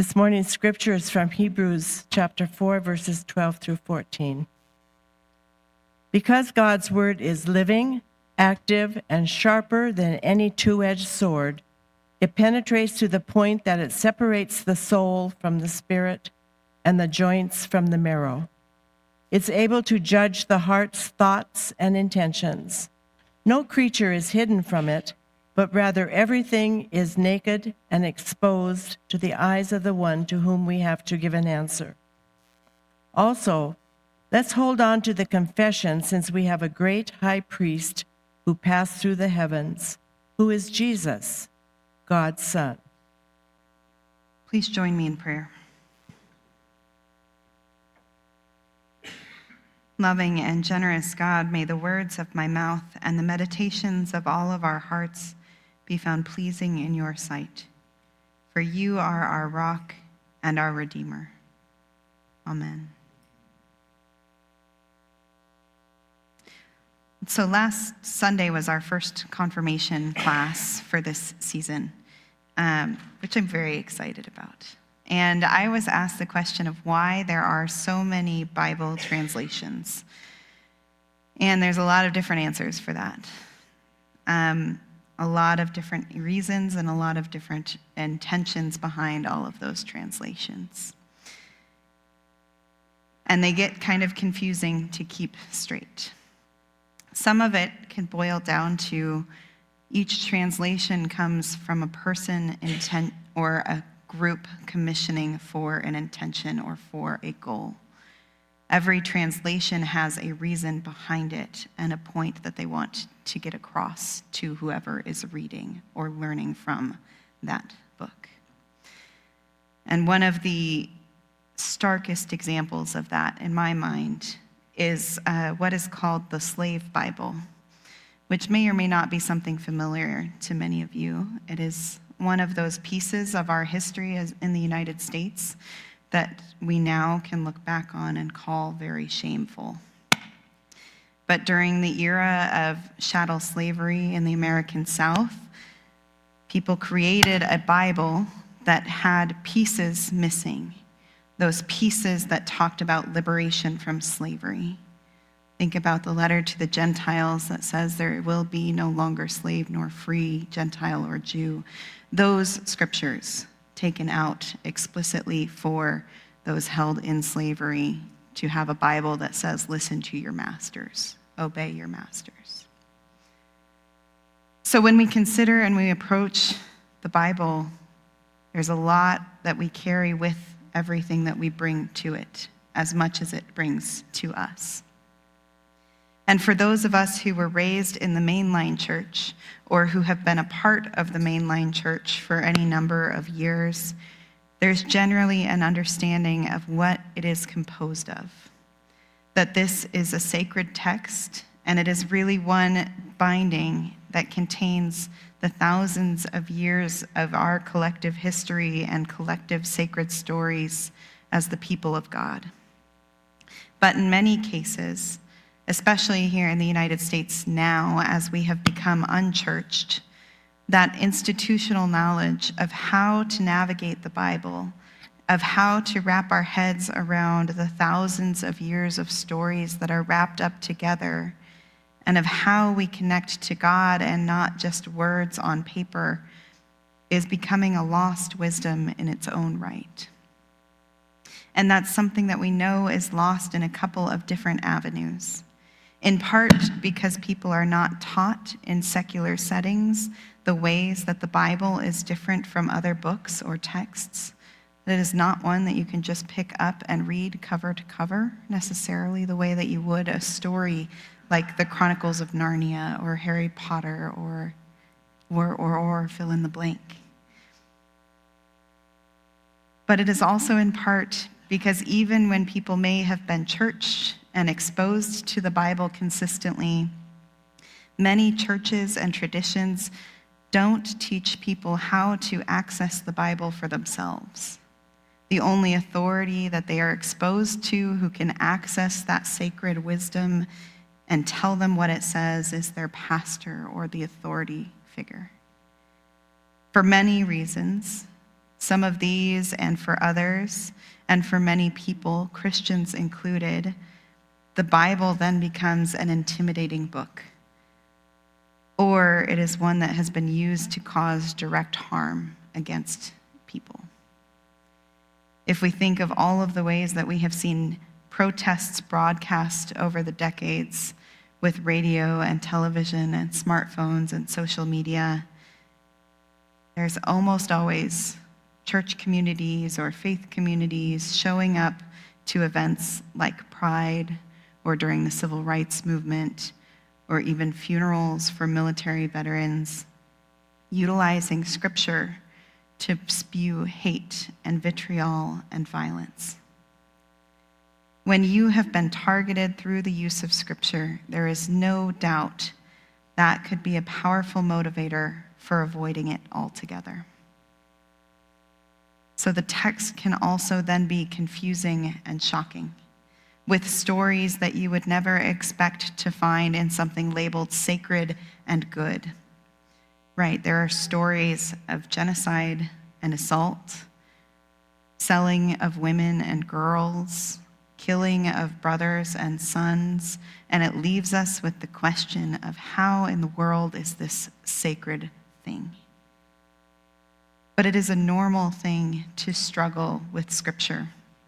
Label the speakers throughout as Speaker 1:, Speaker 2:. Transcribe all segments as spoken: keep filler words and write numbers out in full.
Speaker 1: This morning's scripture is from Hebrews chapter four, verses twelve through fourteen. Because God's word is living, active, and sharper than any two-edged sword, it penetrates to the point that it separates the soul from the spirit and the joints from the marrow. It's able to judge the heart's thoughts and intentions. No creature is hidden from it, but rather everything is naked and exposed to the eyes of the one to whom we have to give an answer. Also, let's hold on to the confession, since we have a great high priest who passed through the heavens, who is Jesus, God's Son.
Speaker 2: Please join me in prayer. Loving and generous God, may the words of my mouth and the meditations of all of our hearts be found pleasing in your sight. For you are our rock and our Redeemer. Amen. So last Sunday was our first confirmation class for this season, um, which I'm very excited about. And I was asked the question of why there are so many Bible translations. And there's a lot of different answers for that. Um, a lot of different reasons and a lot of different intentions behind all of those translations. And they get kind of confusing to keep straight. Some of it can boil down to each translation comes from a person, intent, or a group commissioning for an intention or for a goal. Every translation has a reason behind it and a point that they want to get across to whoever is reading or learning from that book. And one of the starkest examples of that, in my mind, is uh, what is called the Slave Bible, which may or may not be something familiar to many of you. It is one of those pieces of our history as in the United States that we now can look back on and call very shameful. But during the era of chattel slavery in the American South, people created a Bible that had pieces missing, those pieces that talked about liberation from slavery. Think about the letter to the Gentiles that says there will be no longer slave nor free, Gentile or Jew. Those scriptures taken out explicitly for those held in slavery to have a Bible that says, listen to your masters, obey your masters. So when we consider and we approach the Bible, there's a lot that we carry with everything that we bring to it, as much as it brings to us. And for those of us who were raised in the mainline church or who have been a part of the mainline church for any number of years, there's generally an understanding of what it is composed of. That this is a sacred text, and it is really one binding that contains the thousands of years of our collective history and collective sacred stories as the people of God. But in many cases, especially here in the United States now, as we have become unchurched, that institutional knowledge of how to navigate the Bible, of how to wrap our heads around the thousands of years of stories that are wrapped up together, and of how we connect to God and not just words on paper, is becoming a lost wisdom in its own right. And that's something that we know is lost in a couple of different avenues. In part because people are not taught in secular settings the ways that the Bible is different from other books or texts. It is not one that you can just pick up and read cover to cover necessarily the way that you would a story like the Chronicles of Narnia or Harry Potter or or or, or fill in the blank. But it is also in part because even when people may have been churched and exposed to the Bible consistently, many churches and traditions don't teach people how to access the Bible for themselves. The only authority that they are exposed to who can access that sacred wisdom and tell them what it says is their pastor or the authority figure. For many reasons, Some of these, and for others, and for many people, Christians included, the Bible then becomes an intimidating book, or it is one that has been used to cause direct harm against people. If we think of all of the ways that we have seen protests broadcast over the decades with radio and television and smartphones and social media, there's almost always church communities or faith communities showing up to events like Pride or during the Civil Rights Movement or even funerals for military veterans, utilizing scripture to spew hate and vitriol and violence. When you have been targeted through the use of scripture, there is no doubt that could be a powerful motivator for avoiding it altogether. So the text can also then be confusing and shocking, with stories that you would never expect to find in something labeled sacred and good. Right, there are stories of genocide and assault, selling of women and girls, killing of brothers and sons, and it leaves us with the question of how in the world is this sacred thing? But it is a normal thing to struggle with Scripture.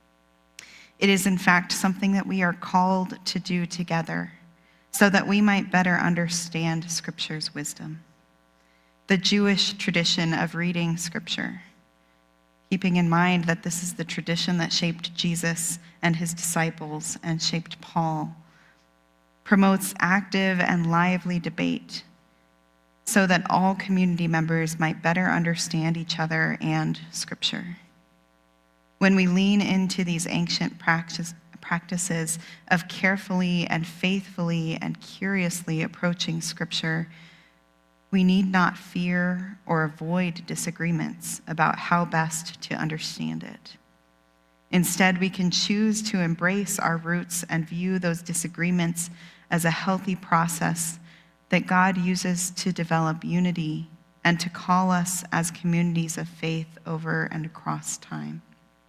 Speaker 2: It is, in fact, something that we are called to do together so that we might better understand Scripture's wisdom. The Jewish tradition of reading Scripture, keeping in mind that this is the tradition that shaped Jesus and his disciples and shaped Paul, promotes active and lively debate so that all community members might better understand each other and Scripture. When we lean into these ancient practice, practices of carefully and faithfully and curiously approaching Scripture, we need not fear or avoid disagreements about how best to understand it. Instead, we can choose to embrace our roots and view those disagreements as a healthy process that God uses to develop unity and to call us as communities of faith over and across time.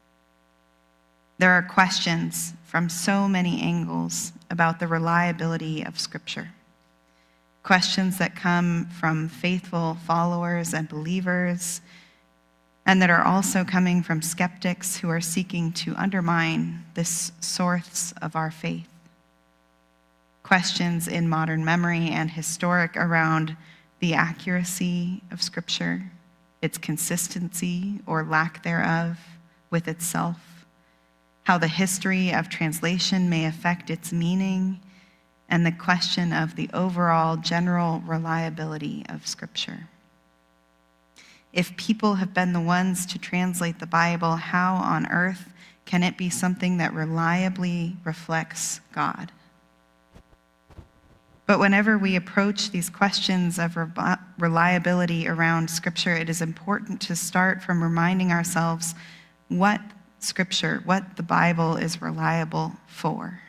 Speaker 2: There are questions from so many angles about the reliability of Scripture. Questions that come from faithful followers and believers, and that are also coming from skeptics who are seeking to undermine this source of our faith. Questions in modern memory and historic around the accuracy of Scripture, its consistency or lack thereof with itself, how the history of translation may affect its meaning, and the question of the overall general reliability of Scripture. If people have been the ones to translate the Bible, how on earth can it be something that reliably reflects God? But whenever we approach these questions of reliability around Scripture, it is important to start from reminding ourselves what Scripture, what the Bible is reliable for.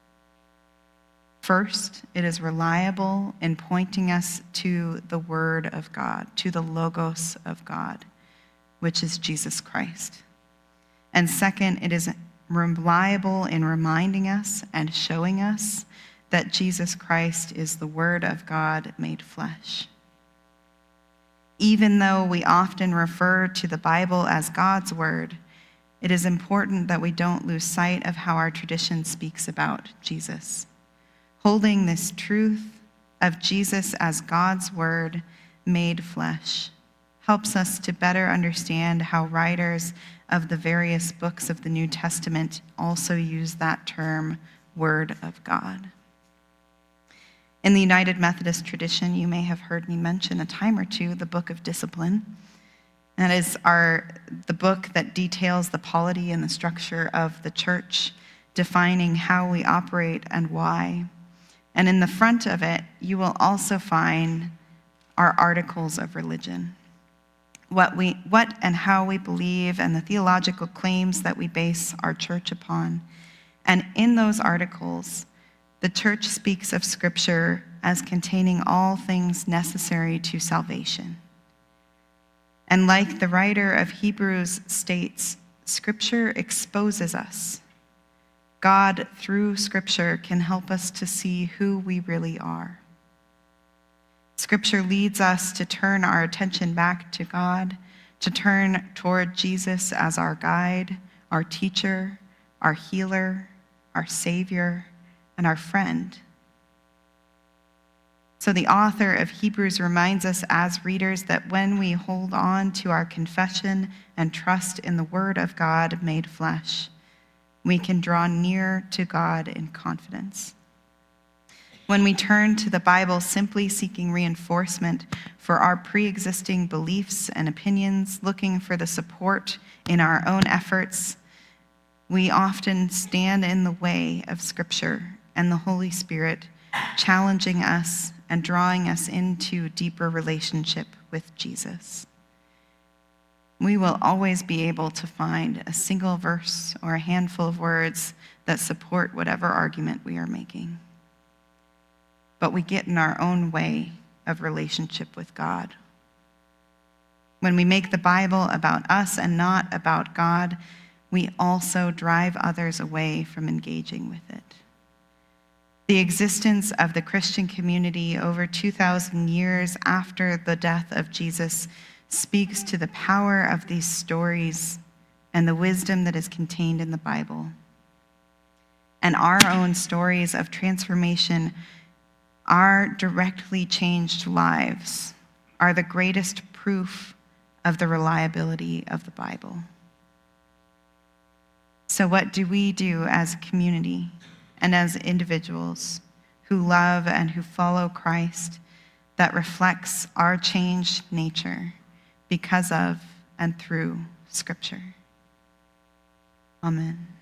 Speaker 2: First, it is reliable in pointing us to the Word of God, to the Logos of God, which is Jesus Christ. And second, it is reliable in reminding us and showing us that Jesus Christ is the Word of God made flesh. Even though we often refer to the Bible as God's Word, it is important that we don't lose sight of how our tradition speaks about Jesus. Holding this truth of Jesus as God's Word made flesh helps us to better understand how writers of the various books of the New Testament also use that term, Word of God. In the United Methodist tradition, you may have heard me mention a time or two the Book of Discipline. That is our, the book that details the polity and the structure of the church, defining how we operate and why. And in the front of it, you will also find our articles of religion, what we, what and how we believe, and the theological claims that we base our church upon. And in those articles, the church speaks of Scripture as containing all things necessary to salvation. And like the writer of Hebrews states, Scripture exposes us. God, through Scripture, can help us to see who we really are. Scripture leads us to turn our attention back to God, to turn toward Jesus as our guide, our teacher, our healer, our Savior, and our friend. So the author of Hebrews reminds us as readers that when we hold on to our confession and trust in the Word of God made flesh, we can draw near to God in confidence. When we turn to the Bible simply seeking reinforcement for our pre-existing beliefs and opinions, looking for the support in our own efforts, we often stand in the way of Scripture and the Holy Spirit challenging us and drawing us into deeper relationship with Jesus. We will always be able to find a single verse or a handful of words that support whatever argument we are making. But we get in our own way of relationship with God. When we make the Bible about us and not about God, we also drive others away from engaging with it. The existence of the Christian community over two thousand years after the death of Jesus speaks to the power of these stories and the wisdom that is contained in the Bible. And our own stories of transformation, our directly changed lives, are the greatest proof of the reliability of the Bible. So what do we do as a community and as individuals who love and who follow Christ that reflects our changed nature because of and through Scripture? Amen.